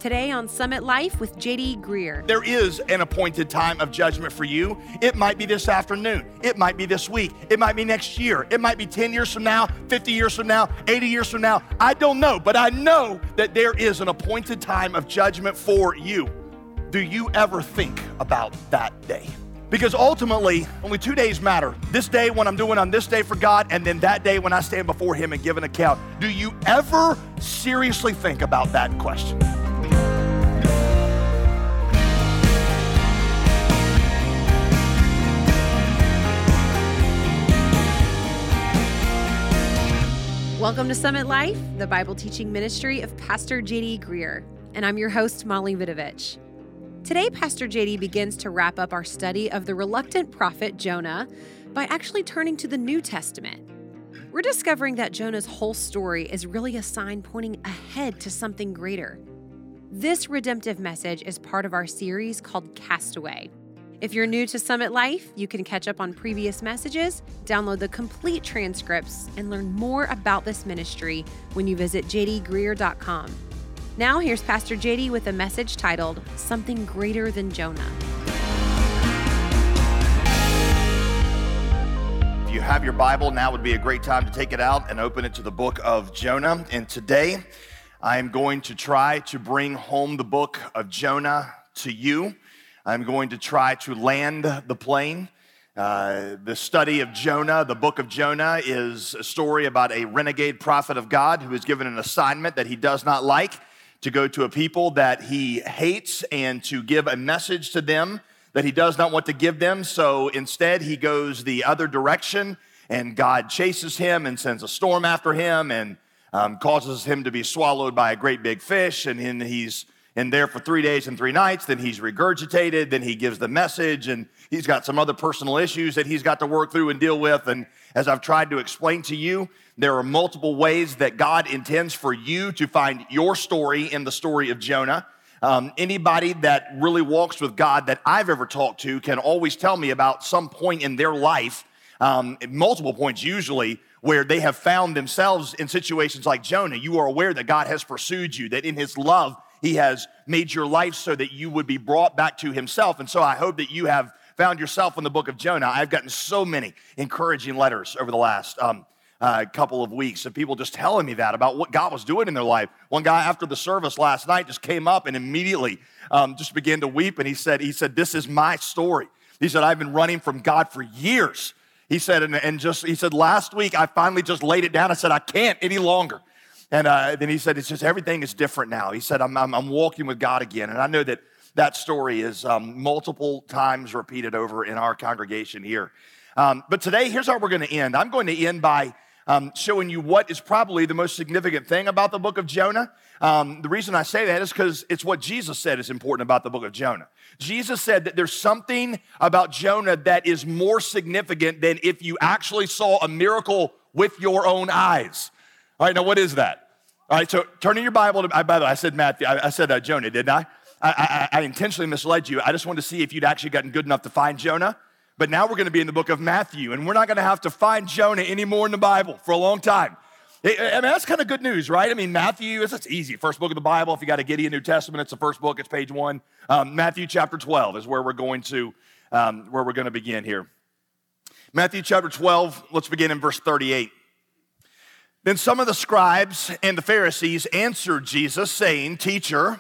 Today on Summit Life with J.D. Greear. There is an appointed time of judgment for you. It might be this afternoon. It might be this week. It might be next year. It might be 10 years from now, 50 years from now, 80 years from now. I don't know, but I know that there is an appointed time of judgment for you. Do you ever think about that day? Because ultimately, only 2 days matter. This day when I'm doing on this day for God, and then that day when I stand before Him and give an account. Do you ever seriously think about that question? Welcome to Summit Life, the Bible teaching ministry of Pastor J.D. Greear, and I'm your host, Molly Vidovich. Today, Pastor J.D. begins to wrap up our study of the reluctant prophet Jonah by actually turning to the New Testament. We're discovering that Jonah's whole story is really a sign pointing ahead to something greater. This redemptive message is part of our series called Castaway. If you're new to Summit Life, you can catch up on previous messages, download the complete transcripts, and learn more about this ministry when you visit jdgreear.com. Now, here's Pastor JD with a message titled, Something Greater Than Jonah. If you have your Bible, now would be a great time to take it out and open it to the book of Jonah. And today, I am going to try to bring home the book of Jonah to you. I'm going to try to land the plane. The study of Jonah, the book of Jonah, is a story about a renegade prophet of God who is given an assignment that he does not like, to go to a people that he hates and to give a message to them that he does not want to give them. So instead, he goes the other direction, and God chases him and sends a storm after him and causes him to be swallowed by a great big fish, and then he's in there for 3 days and 3 nights, then he's regurgitated, then he gives the message, and he's got some other personal issues that he's got to work through and deal with. And as I've tried to explain to you, there are multiple ways that God intends for you to find your story in the story of Jonah. Anybody that really walks with God that I've ever talked to can always tell me about some point in their life, multiple points usually, where they have found themselves in situations like Jonah. You are aware that God has pursued you, that in His love, He has made your life so that you would be brought back to Himself. And so I hope that you have found yourself in the book of Jonah. I've gotten so many encouraging letters over the last couple of weeks of people just telling me that about what God was doing in their life. One guy after the service last night just came up and immediately just began to weep. And he said, this is my story. He said, I've been running from God for years. He said, he said, last week I finally just laid it down. I said, I can't any longer. And then he said, it's just everything is different now. He said, I'm walking with God again. And I know that story is multiple times repeated over in our congregation here. But today, here's how we're going to end. I'm going to end by showing you what is probably the most significant thing about the book of Jonah. The reason I say that is because it's what Jesus said is important about the book of Jonah. Jesus said that there's something about Jonah that is more significant than if you actually saw a miracle with your own eyes. All right, now what is that? All right, so turn in your Bible. By the way, I said Matthew. I said Jonah, didn't I? I intentionally misled you. I just wanted to see if you'd actually gotten good enough to find Jonah. But now we're going to be in the book of Matthew, and we're not going to have to find Jonah anymore in the Bible for a long time. I mean, that's kind of good news, right? I mean, Matthew, it's easy. First book of the Bible. If you got a Gideon New Testament, it's the first book. It's page 1. Matthew chapter 12 is where we're going to begin here. Matthew chapter 12. Let's begin in verse 38. Then some of the scribes and the Pharisees answered Jesus, saying, "Teacher,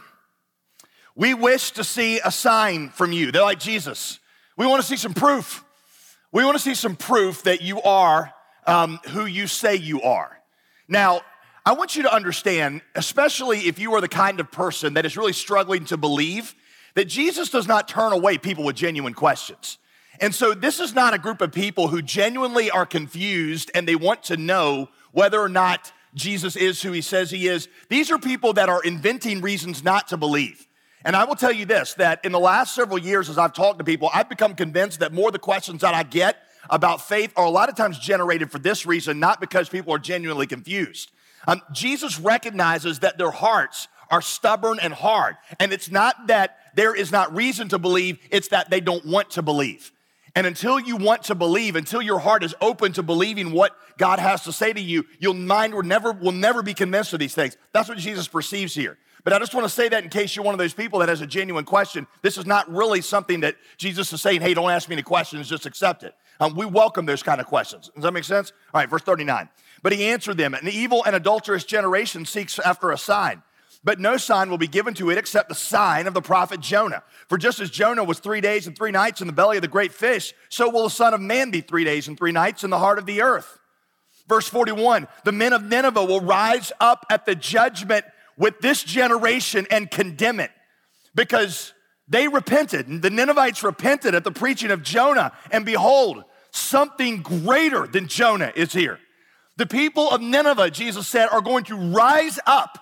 we wish to see a sign from you." They're like, Jesus, we want to see some proof. We want to see some proof that you are who you say you are. Now, I want you to understand, especially if you are the kind of person that is really struggling to believe, that Jesus does not turn away people with genuine questions. And so this is not a group of people who genuinely are confused and they want to know whether or not Jesus is who He says He is. These are people that are inventing reasons not to believe. And I will tell you this, that in the last several years as I've talked to people, I've become convinced that more of the questions that I get about faith are a lot of times generated for this reason, not because people are genuinely confused. Jesus recognizes that their hearts are stubborn and hard. And it's not that there is not reason to believe, it's that they don't want to believe. And until you want to believe, until your heart is open to believing what God has to say to you, your mind will never be convinced of these things. That's what Jesus perceives here. But I just want to say that in case you're one of those people that has a genuine question. This is not really something that Jesus is saying, hey, don't ask me any questions, just accept it. We welcome those kind of questions. Does that make sense? All right, verse 39. But he answered them, an evil and adulterous generation seeks after a sign. But no sign will be given to it except the sign of the prophet Jonah. For just as Jonah was 3 days and 3 nights in the belly of the great fish, so will the Son of Man be 3 days and 3 nights in the heart of the earth. Verse 41, the men of Nineveh will rise up at the judgment with this generation and condemn it, because they repented. The Ninevites repented at the preaching of Jonah, and behold, something greater than Jonah is here. The people of Nineveh, Jesus said, are going to rise up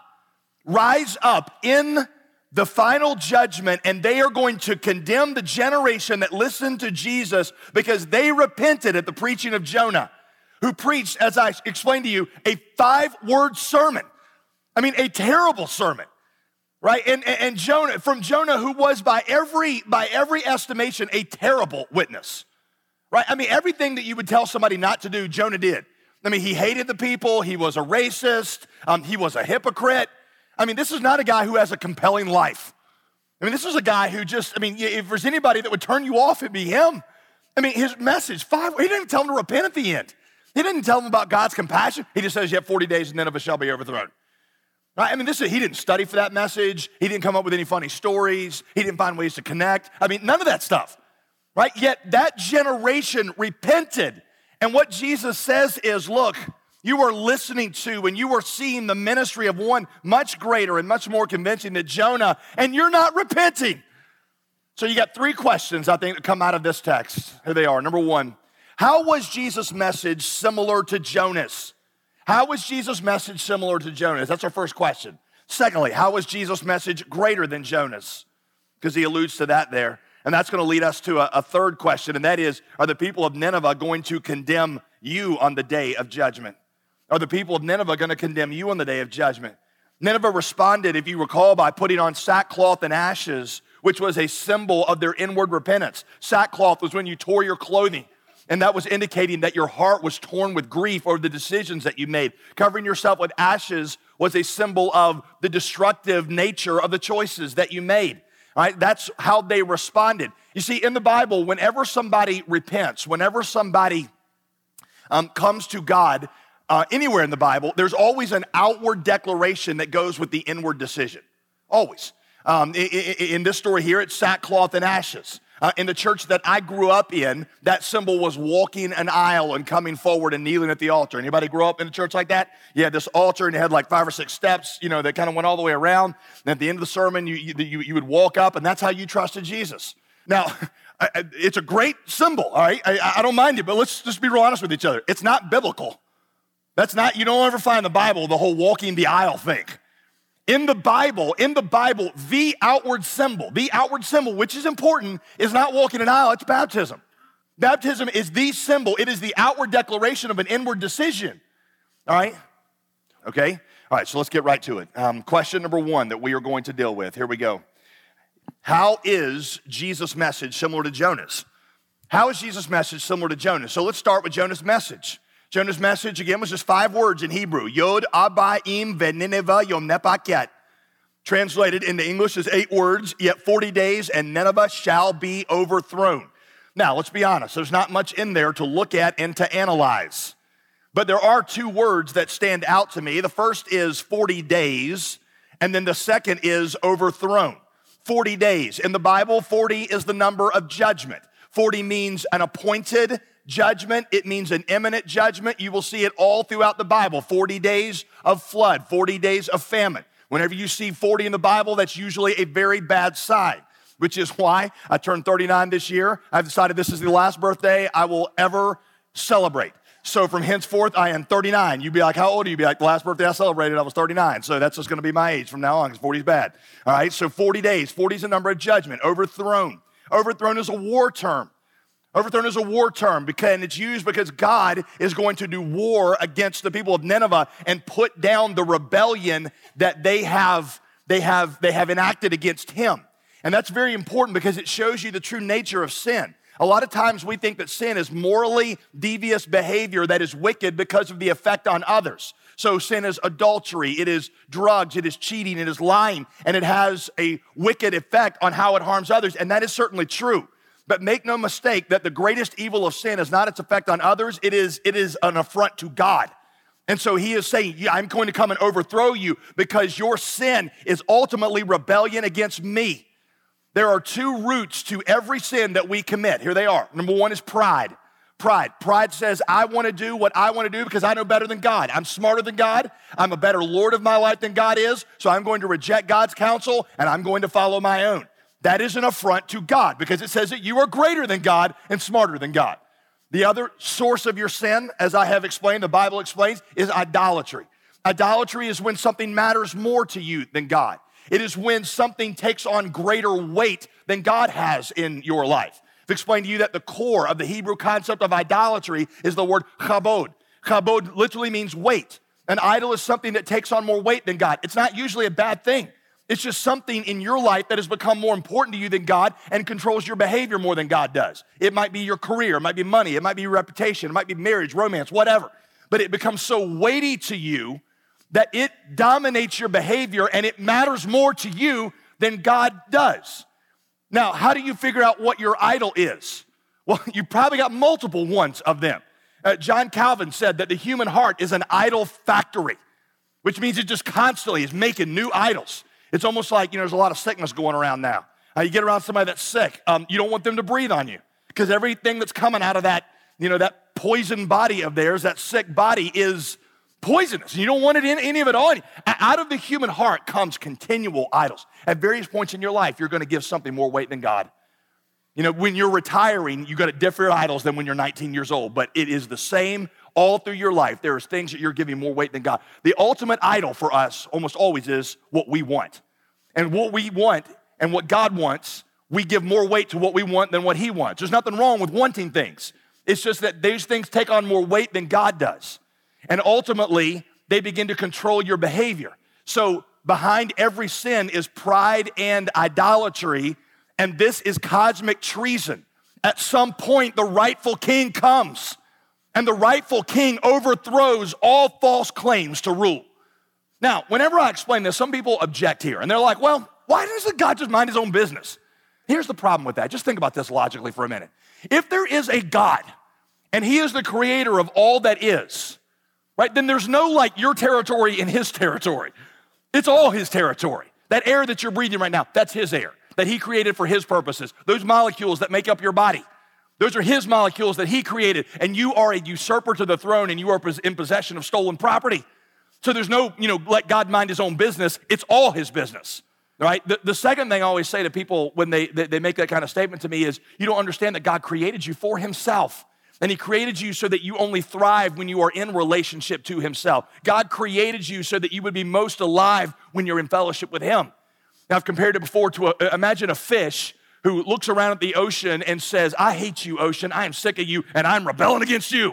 in the final judgment, and they are going to condemn the generation that listened to Jesus because they repented at the preaching of Jonah, who preached, as I explained to you, a 5-word sermon. I mean, a terrible sermon, right? And Jonah, from Jonah, who was by every estimation a terrible witness, right? I mean, everything that you would tell somebody not to do, Jonah did. I mean, he hated the people. He was a racist. He was a hypocrite. I mean, this is not a guy who has a compelling life. I mean, this is a guy who just, I mean, if there's anybody that would turn you off, it'd be him. I mean, his message, he didn't even tell him to repent at the end. He didn't tell them about God's compassion. He just says, yet 40 days and Nineveh shall be overthrown. Right? I mean, he didn't study for that message. He didn't come up with any funny stories. He didn't find ways to connect. I mean, none of that stuff, right? Yet that generation repented. And what Jesus says is, look, you are listening to and you are seeing the ministry of one much greater and much more convincing than Jonah, and you're not repenting. So you got 3 questions, I think, that come out of this text. Here they are. Number 1, how was Jesus' message similar to Jonah's? How was Jesus' message similar to Jonah's? That's our first question. Secondly, how was Jesus' message greater than Jonah's? Because he alludes to that there. And that's going to lead us to a third question, and that is, are the people of Nineveh going to condemn you on the day of judgment? Are the people of Nineveh going to condemn you on the day of judgment? Nineveh responded, if you recall, by putting on sackcloth and ashes, which was a symbol of their inward repentance. Sackcloth was when you tore your clothing, and that was indicating that your heart was torn with grief over the decisions that you made. Covering yourself with ashes was a symbol of the destructive nature of the choices that you made. All right, that's how they responded. You see, in the Bible, whenever somebody repents, whenever somebody comes to God, anywhere in the Bible, there's always an outward declaration that goes with the inward decision. Always. In this story here, it's sackcloth and ashes. In the church that I grew up in, that symbol was walking an aisle and coming forward and kneeling at the altar. Anybody grow up in a church like that? You had this altar and it had like 5 or 6 steps, that kind of went all the way around. And at the end of the sermon, you would walk up, and that's how you trusted Jesus. Now, it's a great symbol, all right? I don't mind it, but let's just be real honest with each other. It's not biblical. You don't ever find in the Bible the whole walking the aisle thing. In the Bible, the outward symbol, which is important, is not walking an aisle, it's baptism. Baptism is the symbol. It is the outward declaration of an inward decision. All right? Okay? All right, so let's get right to it. Question number 1 that we are going to deal with. Here we go. How is Jesus' message similar to Jonah's? How is Jesus' message similar to Jonah's? So let's start with Jonah's message. Jonah's message, again, was just 5 words in Hebrew. Yod, Abba, Im, Venineveh, Yom Nepaket. Translated into English as 8 words, yet 40 days and Nineveh shall be overthrown. Now, let's be honest. There's not much in there to look at and to analyze. But there are 2 words that stand out to me. The first is 40 days, and then the second is overthrown. 40 days. In the Bible, 40 is the number of judgment. 40 means an appointed judgment. It means an imminent judgment. You will see it all throughout the Bible. 40 days of flood, 40 days of famine. Whenever you see 40 in the Bible, that's usually a very bad sign, which is why I turned 39 this year. I've decided this is the last birthday I will ever celebrate. So from henceforth, I am 39. You'd be like, how old are you? You'd be like, the last birthday I celebrated, I was 39. So that's just going to be my age from now on, because 40 is bad. All right, so 40 days. 40 is a number of judgment. Overthrown. Overthrown is a war term. Overthrown is a war term, and it's used because God is going to do war against the people of Nineveh and put down the rebellion that they have enacted against him. And that's very important because it shows you the true nature of sin. A lot of times we think that sin is morally devious behavior that is wicked because of the effect on others. So sin is adultery, it is drugs, it is cheating, it is lying, and it has a wicked effect on how it harms others, and that is certainly true. But make no mistake that the greatest evil of sin is not its effect on others, it is an affront to God. And so he is saying, I'm going to come and overthrow you because your sin is ultimately rebellion against me. There are two roots to every sin that we commit. Here they are. Number one is pride. Pride says, I want to do what I want to do because I know better than God. I'm smarter than God. I'm a better Lord of my life than God is. So I'm going to reject God's counsel and I'm going to follow my own. That is an affront to God because it says that you are greater than God and smarter than God. The other source of your sin, as I have explained, the Bible explains, is idolatry. Idolatry is when something matters more to you than God. It is when something takes on greater weight than God has in your life. I've explained to you that the core of the Hebrew concept of idolatry is the word chabod. Chabod literally means weight. An idol is something that takes on more weight than God. It's not usually a bad thing. It's just something in your life that has become more important to you than God and controls your behavior more than God does. It might be your career, it might be money, it might be your reputation, it might be marriage, romance, whatever. But it becomes so weighty to you that it dominates your behavior and it matters more to you than God does. Now, how do you figure out what your idol is? Well, you probably got multiple ones of them. John Calvin said that the human heart is an idol factory, which means it just constantly is making new idols. It's almost like, there's a lot of sickness going around now. You get around somebody that's sick, you don't want them to breathe on you because everything that's coming out of that, that poisoned body of theirs, that sick body is poisonous. You don't want it in any of it on you. Out of the human heart comes continual idols. At various points in your life, you're going to give something more weight than God. When you're retiring, you got different idols than when you're 19 years old, but it is the same all through your life. There is things that you're giving more weight than God. The ultimate idol for us almost always is what we want. And what we want and what God wants, we give more weight to what we want than what he wants. There's nothing wrong with wanting things. It's just that these things take on more weight than God does. And ultimately, they begin to control your behavior. So behind every sin is pride and idolatry, and this is cosmic treason. At some point, the rightful king comes, and the rightful king overthrows all false claims to rule. Now, whenever I explain this, some people object here, and they're like, well, why doesn't God just mind his own business? Here's the problem with that. Just think about this logically for a minute. If there is a God, and he is the creator of all that is, right, then there's no your territory in his territory. It's all his territory. That air that you're breathing right now, that's his air that he created for his purposes. Those molecules that make up your body, those are his molecules that he created, and you are a usurper to the throne and you are in possession of stolen property. So there's no, let God mind his own business. It's all his business, right? The second thing I always say to people when they make that kind of statement to me is, you don't understand that God created you for himself. And he created you so that you only thrive when you are in relationship to himself. God created you so that you would be most alive when you're in fellowship with him. Now, I've compared it before to imagine a fish who looks around at the ocean and says, I hate you, ocean. I am sick of you, and I'm rebelling against you.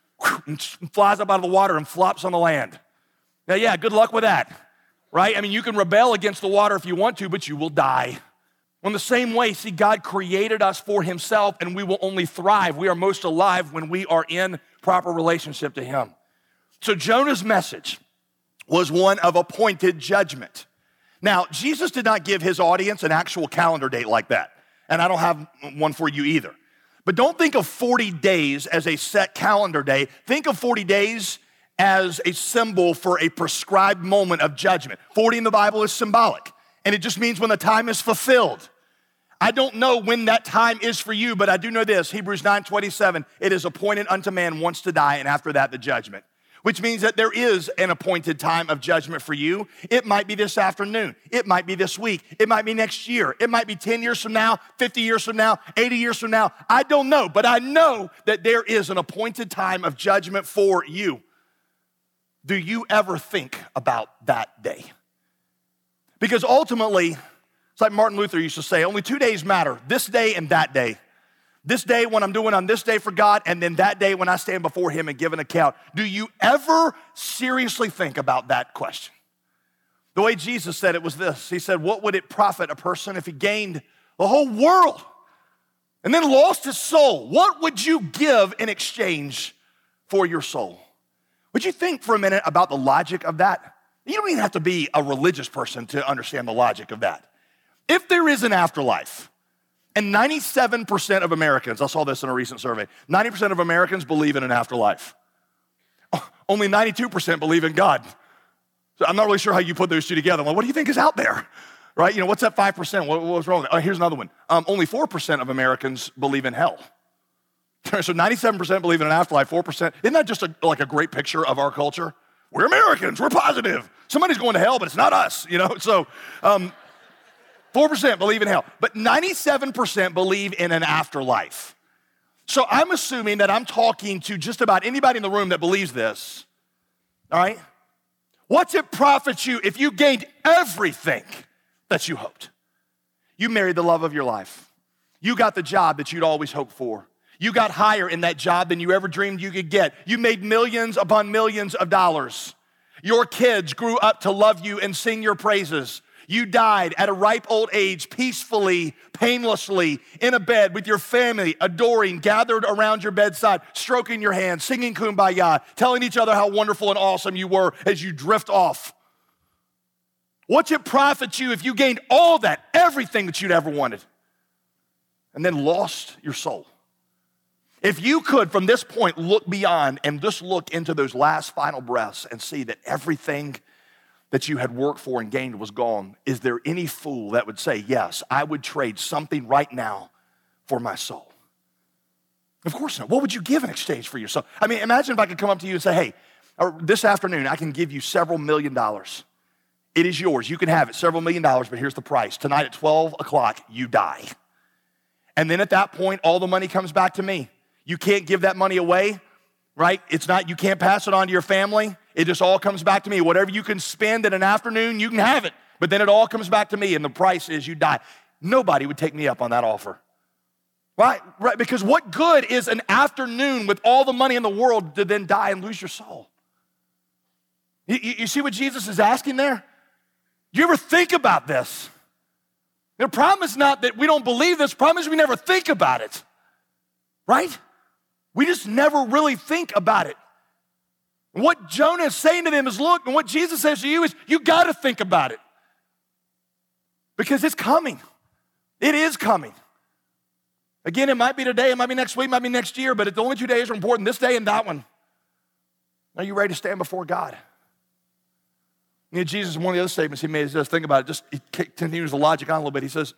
And flies up out of the water and flops on the land. Now, yeah, good luck with that, right? I mean, you can rebel against the water if you want to, but you will die. In the same way, see, God created us for himself, and we will only thrive. We are most alive when we are in proper relationship to him. So Jonah's message was one of appointed judgment. Now, Jesus did not give his audience an actual calendar date like that, and I don't have one for you either. But don't think of 40 days as a set calendar day. Think of 40 days as a symbol for a prescribed moment of judgment. 40 in the Bible is symbolic, and it just means when the time is fulfilled. I don't know when that time is for you, but I do know this, Hebrews 9:27, it is appointed unto man once to die, and after that the judgment. Which means that there is an appointed time of judgment for you. It might be this afternoon. It might be this week. It might be next year. It might be 10 years from now, 50 years from now, 80 years from now. I don't know, but I know that there is an appointed time of judgment for you. Do you ever think about that day? Because ultimately, it's like Martin Luther used to say, only 2 days matter, this day and that day. This day when I'm doing on this day for God, and then that day when I stand before him and give an account. Do you ever seriously think about that question? The way Jesus said it was this. He said, what would it profit a person if he gained the whole world, and then lost his soul, what would you give in exchange for your soul? Would you think for a minute about the logic of that? You don't even have to be a religious person to understand the logic of that. If there is an afterlife, and 97% of Americans, I saw this in a recent survey, 90% of Americans believe in an afterlife. Only 92% believe in God. So I'm not really sure how you put those two together. Well, what do you think is out there? Right? You know, what's that 5%? What's wrong? Here's another one. Only 4% of Americans believe in hell. So 97% believe in an afterlife, 4%. Isn't that just like a great picture of our culture? We're Americans, we're positive. Somebody's going to hell, but it's not us, you know? So 4% believe in hell, but 97% believe in an afterlife. So I'm assuming that I'm talking to just about anybody in the room that believes this, all right? What's it profit you if you gained everything that you hoped? You married the love of your life. You got the job that you'd always hoped for. You got higher in that job than you ever dreamed you could get. You made millions upon millions of dollars. Your kids grew up to love you and sing your praises. You died at a ripe old age, peacefully, painlessly, in a bed with your family, adoring, gathered around your bedside, stroking your hand, singing Kumbaya, telling each other how wonderful and awesome you were as you drift off. What's it profit you if you gained all that, everything that you'd ever wanted, and then lost your soul? If you could, from this point, look beyond and just look into those last final breaths and see that everything that you had worked for and gained was gone, is there any fool that would say, yes, I would trade something right now for my soul? Of course not. What would you give in exchange for your soul? I mean, imagine if I could come up to you and say, hey, this afternoon I can give you several $1 million. It is yours. You can have it, several $1 million, but here's the price. Tonight at 12 o'clock, you die. And then at that point, all the money comes back to me. You can't give that money away, right? It's not, you can't pass it on to your family. It just all comes back to me. Whatever you can spend in an afternoon, you can have it. But then it all comes back to me, and the price is you die. Nobody would take me up on that offer. Right? Because what good is an afternoon with all the money in the world to then die and lose your soul? You see what Jesus is asking there? Do you ever think about this? The problem is not that we don't believe this. The problem is we never think about it. Right? We just never really think about it. And what Jonah is saying to them is, look, and what Jesus says to you is, you got to think about it. Because it's coming. It is coming. Again, it might be today, it might be next week, it might be next year, but the only 2 days are important, this day and that one. Are you ready to stand before God? You know, Jesus, one of the other statements he made is just, think about it, he continues the logic on a little bit. He said,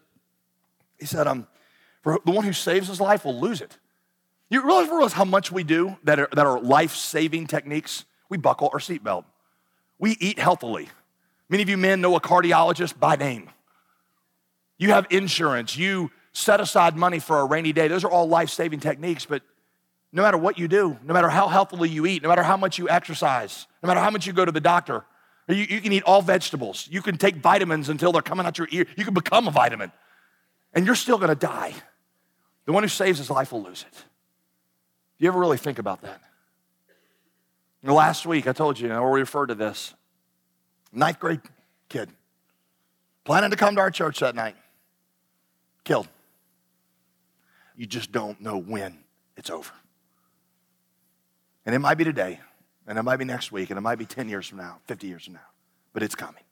for the one who saves his life will lose it. You realize how much we do that are life-saving techniques? We buckle our seatbelt. We eat healthily. Many of you men know a cardiologist by name. You have insurance. You set aside money for a rainy day. Those are all life-saving techniques, but no matter what you do, no matter how healthily you eat, no matter how much you exercise, no matter how much you go to the doctor, you can eat all vegetables. You can take vitamins until they're coming out your ear. You can become a vitamin, and you're still going to die. The one who saves his life will lose it. Do you ever really think about that? Last week, I told you, I already referred to this. 9th grade kid, planning to come to our church that night, killed. You just don't know when it's over. And it might be today, and it might be next week, and it might be 10 years from now, 50 years from now, but it's coming.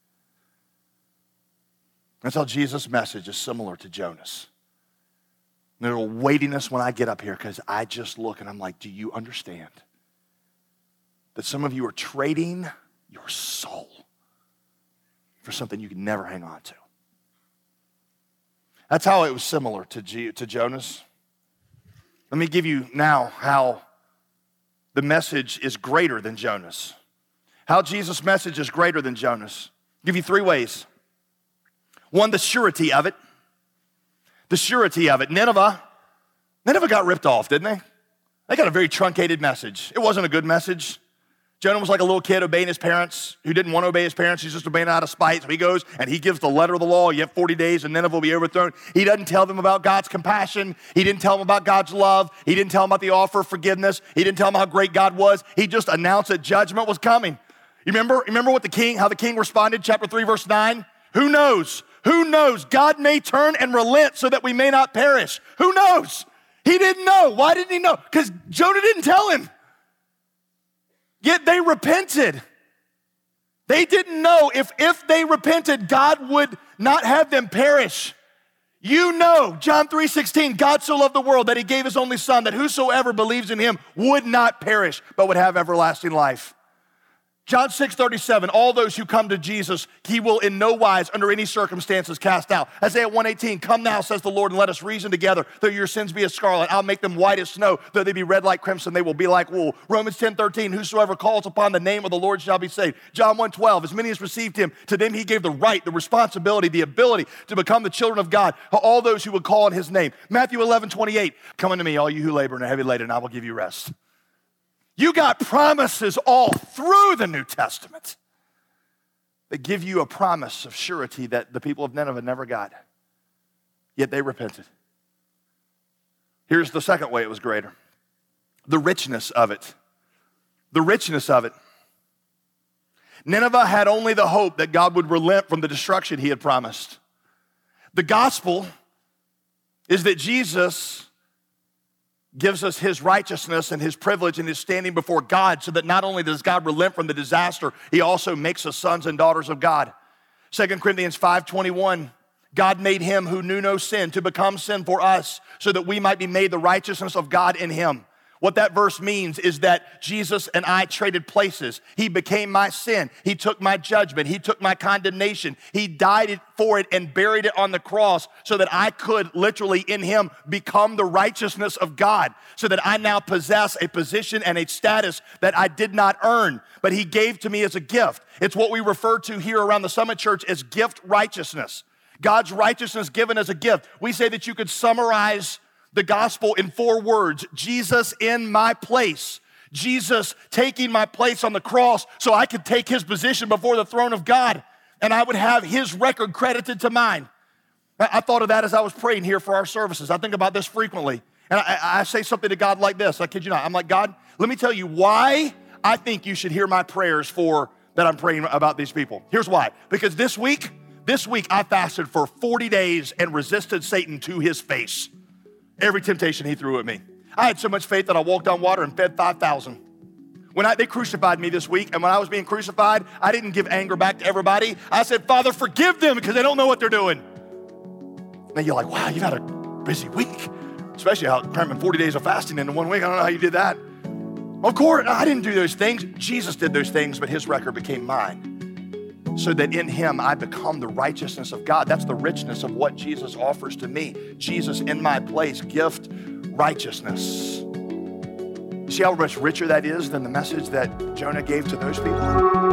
That's how Jesus' message is similar to Jonah's. There's a weightiness when I get up here because I just look and I'm like, do you understand that some of you are trading your soul for something you can never hang on to? That's how it was similar to Jonah's. Let me give you now how the message is greater than Jonah's. How Jesus' message is greater than Jonah's. I'll give you 3 ways. One, the surety of it. The surety of it. Nineveh got ripped off, didn't they? They got a very truncated message. It wasn't a good message. Jonah was like a little kid obeying his parents who didn't want to obey his parents. He's just obeying out of spite. So he goes and he gives the letter of the law. You have 40 days and Nineveh will be overthrown. He doesn't tell them about God's compassion. He didn't tell them about God's love. He didn't tell them about the offer of forgiveness. He didn't tell them how great God was. He just announced that judgment was coming. You remember how the king responded? Chapter 3, verse 9. Who knows? Who knows? God may turn and relent so that we may not perish. Who knows? He didn't know. Why didn't he know? Because Jonah didn't tell him. Yet they repented. They didn't know if they repented, God would not have them perish. You know, John 3:16, God so loved the world that he gave his only son, that whosoever believes in him would not perish, but would have everlasting life. John 6:37, all those who come to Jesus, he will in no wise, under any circumstances, cast out. Isaiah 1:18, come now, says the Lord, and let us reason together. Though your sins be as scarlet, I'll make them white as snow. Though they be red like crimson, they will be like wool. Romans 10:13, whosoever calls upon the name of the Lord shall be saved. John 1:12, as many as received him, to them he gave the right, the responsibility, the ability to become the children of God, all those who would call on his name. Matthew 11:28, come unto me, all you who labor and are heavy laden, and I will give you rest. You got promises all through the New Testament that give you a promise of surety that the people of Nineveh never got. Yet they repented. Here's the second way it was greater. The richness of it. The richness of it. Nineveh had only the hope that God would relent from the destruction he had promised. The gospel is that Jesus gives us his righteousness and his privilege and his standing before God, so that not only does God relent from the disaster, he also makes us sons and daughters of God. 2 Corinthians 5:21, God made him who knew no sin to become sin for us, so that we might be made the righteousness of God in him. What that verse means is that Jesus and I traded places. He became my sin. He took my judgment. He took my condemnation. He died for it and buried it on the cross so that I could literally in him become the righteousness of God, so that I now possess a position and a status that I did not earn, but he gave to me as a gift. It's what we refer to here around the Summit Church as gift righteousness. God's righteousness given as a gift. We say that you could summarize the gospel in 4 words: Jesus in my place. Jesus taking my place on the cross so I could take his position before the throne of God and I would have his record credited to mine. I thought of that as I was praying here for our services. I think about this frequently. And I say something to God like this. I kid you not. I'm like, God, let me tell you why I think you should hear my prayers for that I'm praying about these people. Here's why. Because this week I fasted for 40 days and resisted Satan to his face. Every temptation he threw at me. I had so much faith that I walked on water and fed 5,000. They crucified me this week, and when I was being crucified, I didn't give anger back to everybody. I said, Father, forgive them because they don't know what they're doing. And you're like, wow, you've had a busy week, especially how cramming 40 days of fasting into 1 week. I don't know how you did that. Of course, I didn't do those things. Jesus did those things, but his record became mine, so that in him I become the righteousness of God. That's the richness of what Jesus offers to me. Jesus in my place, gift righteousness. You see how much richer that is than the message that Jonah gave to those people?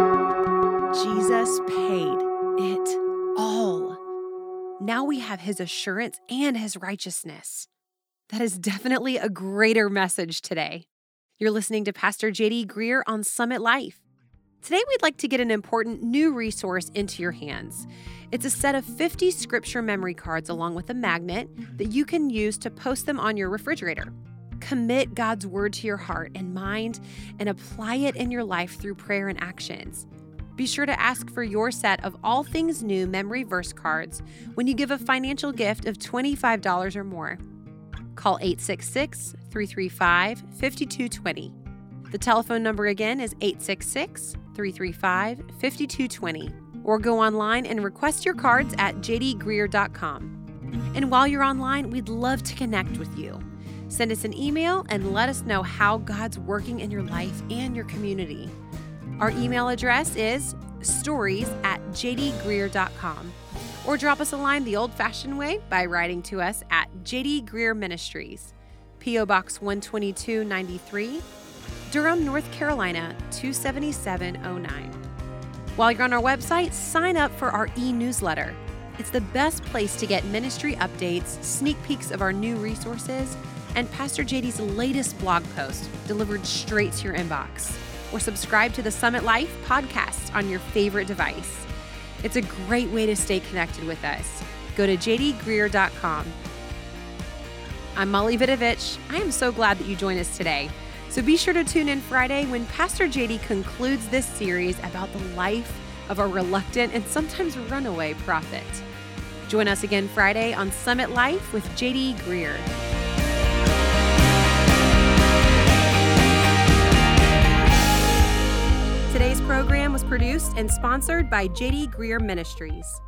Jesus paid it all. Now we have his assurance and his righteousness. That is definitely a greater message today. You're listening to Pastor J.D. Greear on Summit Life. Today, we'd like to get an important new resource into your hands. It's a set of 50 scripture memory cards along with a magnet that you can use to post them on your refrigerator. Commit God's word to your heart and mind and apply it in your life through prayer and actions. Be sure to ask for your set of All Things New memory verse cards when you give a financial gift of $25 or more. Call 866-335-5220. The telephone number again is 866-335-5220, or go online and request your cards at jdgreear.com. And while you're online, we'd love to connect with you. Send us an email and let us know how God's working in your life and your community. Our email address is stories@jdgreear.com, or drop us a line the old-fashioned way by writing to us at J.D. Greear Ministries, P.O. Box 12293, Durham, North Carolina, 27709. While you're on our website, sign up for our e-newsletter. It's the best place to get ministry updates, sneak peeks of our new resources, and Pastor JD's latest blog post delivered straight to your inbox. Or subscribe to the Summit Life podcast on your favorite device. It's a great way to stay connected with us. Go to jdgreear.com. I'm Molly Vidovich. I am so glad that you joined us today. So be sure to tune in Friday when Pastor JD concludes this series about the life of a reluctant and sometimes runaway prophet. Join us again Friday on Summit Life with J.D. Greear. Today's program was produced and sponsored by J.D. Greear Ministries.